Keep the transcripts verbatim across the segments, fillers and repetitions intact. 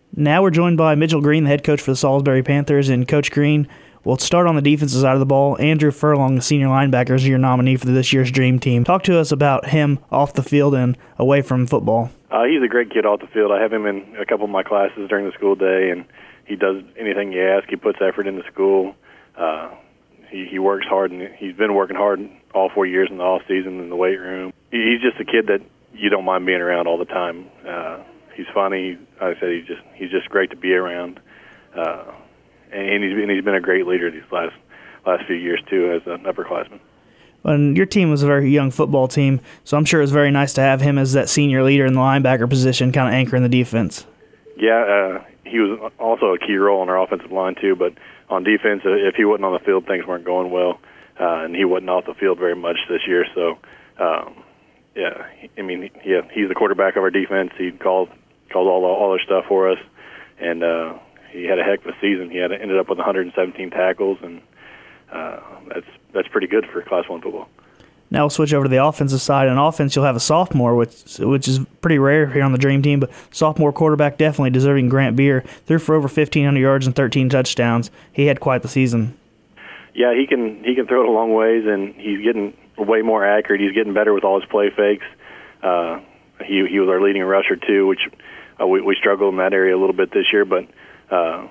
Now we're joined by Mitchell Green, the head coach for the Salisbury Panthers. And Coach Green, we'll start on the defensive side of the ball. Andrew Furlong, the senior linebacker, is your nominee for this year's Dream Team. Talk to us about him off the field and away from football. Uh, he's a great kid off the field. I have him in a couple of my classes during the school day, and he does anything you ask. He puts effort into school. Uh, he, he works hard, and he's been working hard all four years in the off season in the weight room. He, he's just a kid that you don't mind being around all the time. Uh, he's funny. Like I said, he's just he's just great to be around, uh, and he's been he's been a great leader these last last few years too as an upperclassman. And your team was a very young football team, so I'm sure it was very nice to have him as that senior leader in the linebacker position, kind of anchoring the defense. Yeah, uh, he was also a key role on our offensive line too. But on defense, if he wasn't on the field, things weren't going well, uh, and he wasn't off the field very much this year. So, um, yeah, I mean, yeah, he's the quarterback of our defense. He called called all all their stuff for us, and uh, he had a heck of a season. He had ended up with one hundred seventeen tackles, and uh, that's that's pretty good for Class One football. Now we'll switch over to the offensive side. On offense, you'll have a sophomore, which which is pretty rare here on the Dream Team, but sophomore quarterback definitely deserving Grant Beer. Threw for over fifteen hundred yards and thirteen touchdowns. He had quite the season. Yeah, he can he can throw it a long ways, and he's getting way more accurate. He's getting better with all his play fakes. Uh, he he was our leading rusher too, which uh, we we struggled in that area a little bit this year, but uh,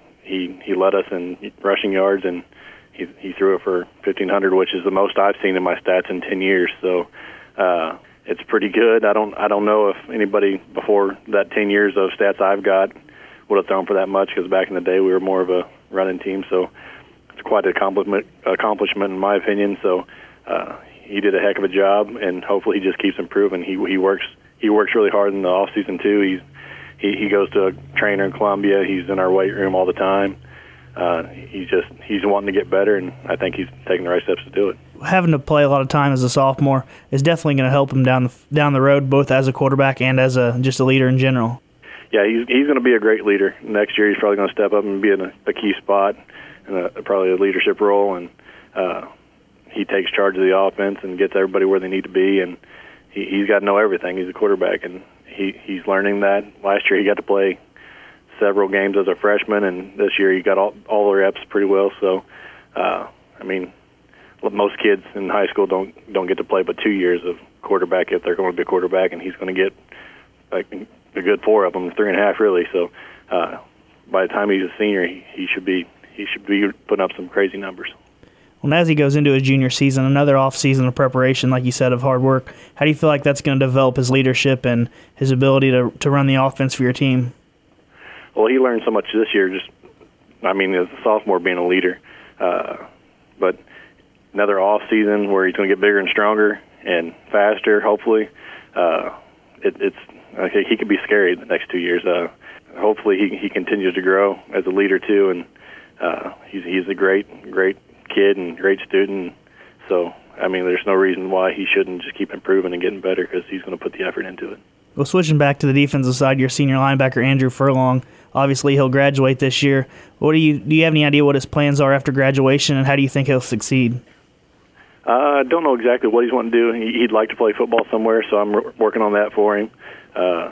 he he led us in rushing yards, and He, he threw it for fifteen hundred, which is the most I've seen in my stats in ten years. So uh, it's pretty good. I don't I don't know if anybody before that ten years of stats I've got would have thrown for that much, because back in the day we were more of a running team. So it's quite an accomplishment, accomplishment in my opinion. So uh, he did a heck of a job, and hopefully he just keeps improving. He he works he works really hard in the off season too. He's he, he goes to a trainer in Columbia. He's in our weight room all the time. Uh, he's just he's wanting to get better, and I think he's taking the right steps to do it. Having to play a lot of time as a sophomore is definitely going to help him down the down the road, both as a quarterback and as a just a leader in general. Yeah, he's he's going to be a great leader. Next year, he's probably going to step up and be in a, a key spot, and a, probably a leadership role. And uh, he takes charge of the offense and gets everybody where they need to be. And he, he's got to know everything. He's a quarterback, and he he's learning that. Last year, he got to play several games as a freshman, and this year he got all, all the reps pretty well. So, uh, I mean, most kids in high school don't don't get to play but two years of quarterback if they're going to be a quarterback, and he's going to get like a good four of them, three and a half really. So, uh, by the time he's a senior, he, he should be he should be putting up some crazy numbers. Well, as he goes into his junior season, another off season of preparation, like you said, of hard work, how do you feel like that's going to develop his leadership and his ability to to run the offense for your team? Well, he learned so much this year, just, I mean, as a sophomore being a leader. Uh, but another off season where he's going to get bigger and stronger and faster, hopefully. Uh, it, it's okay, he could be scary the next two years. Uh, hopefully he he continues to grow as a leader, too. And uh, he's, he's a great, great kid and great student. So, I mean, there's no reason why he shouldn't just keep improving and getting better, because he's going to put the effort into it. Well, switching back to the defensive side, your senior linebacker, Andrew Furlong, obviously he'll graduate this year. What do you do you have any idea what his plans are after graduation, and how do you think he'll succeed? I uh, don't know exactly what he's wanting to do. He, he'd like to play football somewhere, so I'm r- working on that for him. Uh,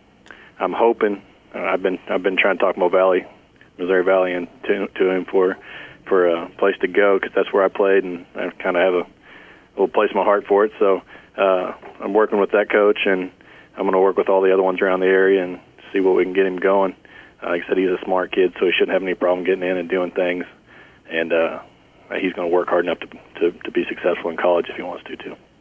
I'm hoping uh, I've been I've been trying to talk Mo Valley, Missouri Valley, and to, to him for for a place to go, because that's where I played, and I kind of have a little place in my heart for it. So uh, I'm working with that coach, and I'm going to work with all the other ones around the area and see what we can get him going. Uh, like I said, he's a smart kid, so he shouldn't have any problem getting in and doing things. And uh, he's going to work hard enough to, to to be successful in college if he wants to, too.